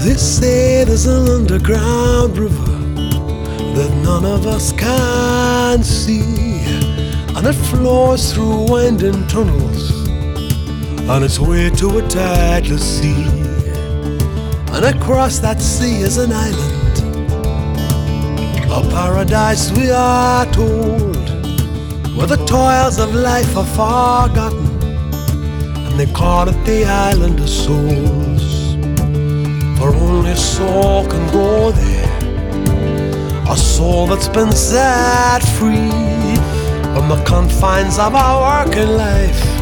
They say there's an underground river that none of us can see, and it flows through winding tunnels on its way to a tideless sea. And across that sea is an island, a paradise we are told, where the toils of life are forgotten, and they call it the island of souls. For only a soul can go there, a soul that's been set free from the confines of our working life,